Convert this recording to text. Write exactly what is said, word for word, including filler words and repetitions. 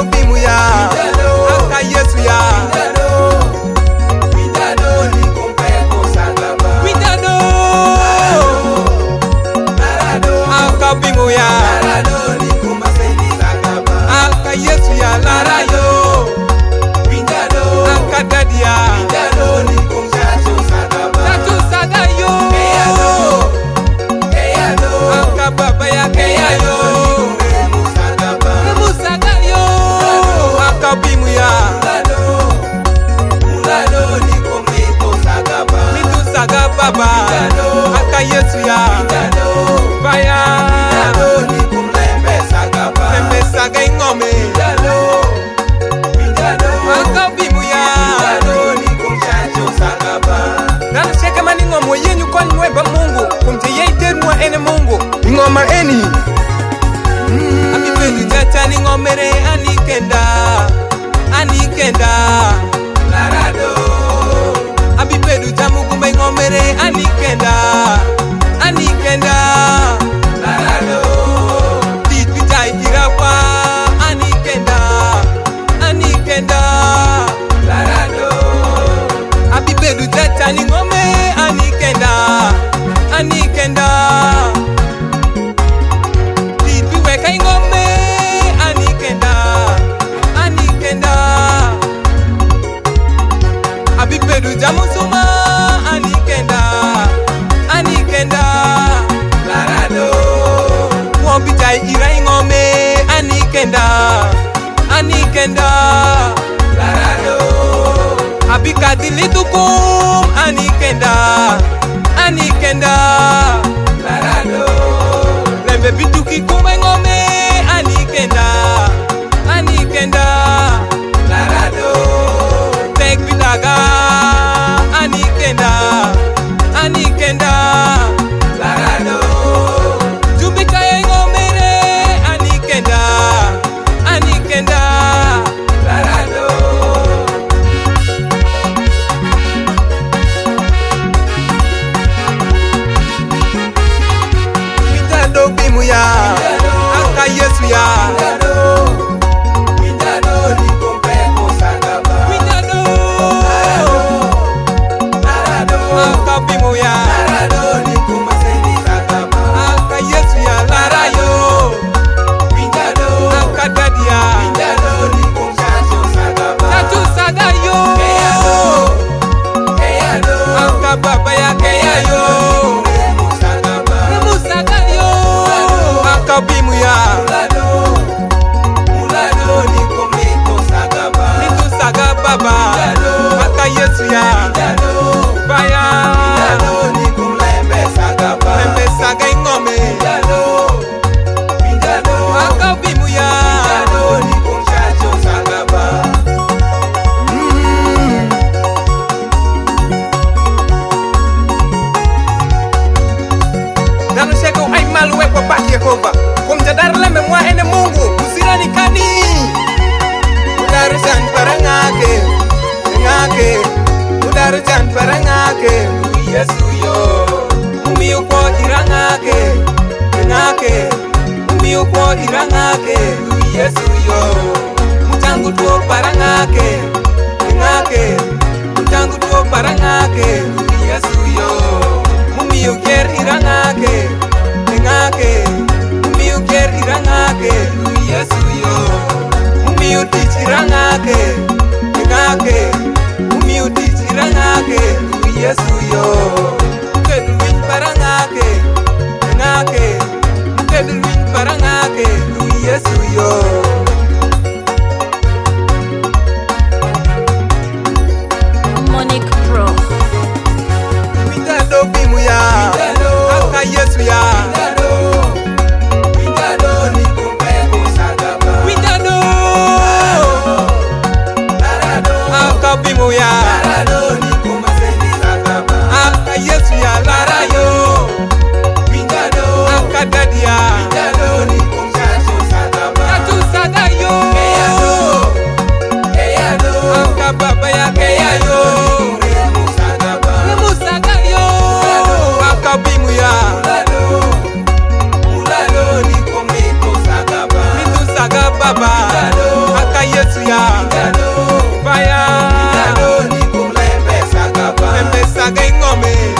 Windado bimu ya Aka Yesu ya Windado ni kumpeko sagaba. Windado Larado Aka bimu ya Larado ni kumaseni sagaba. Aka Yesu ya Larayo Windado Aka dadia Windado ni kumchacho sagaba. Tatu sagayo Keyado Keyado Aka baba ya keyayo Kumremu sagaba. Musagayo Aka bimu ya Mulado Mulado ni kumpeko sagaba. Mitu saga baba Aka Yesu ya Windado Baya Windado ni kumlembe sagaba. Membe saga ingome Windado Windado Aka bimu ya Windado ni kumchacho sagaba. Nana sheka mani ngomo yenyu kwa nweba Mungu Kumte yeiterwa ene Mungu Ngoma eni Ami pedu jacha ni ngomere anikenda Anikenda Larado Abi pedu jamu kumbe ngomere anikenda Anikenda Larado Tit pitai irakwa Anikenda Anikenda Larado Abi pedu jacha ni ngome anikenda Anikenda Tit piweka ngome anikenda Anikenda Abi pedu jamu suma anikenda Anikenda Larado Wombitai irai ngome anikenda Anikenda Larado Abikadili tukum anikenda Anikenda Larado Lembe bituki kumbe ngome anikenda Anikenda Larado Tek bidaga anikenda Anikenda Larado Jubika ya ngomere anikenda Anikenda Larado Windado bimu ya Aka Yesu ya Windado Windado ni kumpeko sagaba. Windado Larado Aka bimu ya Larado ni kumaseni sagaba. Aka Yesu ya Larayo Windado Aka dadia Windado ni kumchacho sagaba. Tatu sagayo Keyado Keyado Aka baba ya keyayo Kumremu sagaba. Musagayo Aka bimu ya Mulado Mulado ni kumiko sagaba. Mitu saga baba Aka Yesu ya Windado Baya Windado ni kumlembe sagaba. Membe saga ingome Windado Windado Aka bimu ya Windado ni kumchacho sagaba. Nano sheko ay maluwe kwa baki Yehova Kumjadar lembe mwa ene Mungu Usirani kani Udar jan parangake Ngake Udar jan parangake Yesu yo Umiyo kwa irangake Ngake Umiyo kwa irangake Yesu yo Mutangu tuo parangake Ngake Mutangu tuo parangake Yesu yo Mumiyo ker irangake Ngake Mumiyo ker irangake Yesu yo Mumiyo tich irangake Ngake Mumiyo tich irangake Yesu yo Mukedu lwiny parangake Ngake Mukedu lwiny parangake Yesu yo Monic Pro. Windado bimu ya Windado Aka Yesu ya Windado Windado ni kumpeko sagaba. Windado Larado Aka bimu ya Larado ni kumaseni sagaba. Aka Yesu ya Larayo Windado Aka dadia Windado ni kumchacho sagaba. Tatu sagayo Keyado Keyado Aka baba ya keyayo Kumremu sagaba. Musagayo Aka bimu ya Mulado Mulado ni kumiko sagaba. Mitu saga baba Aka saga ing'ome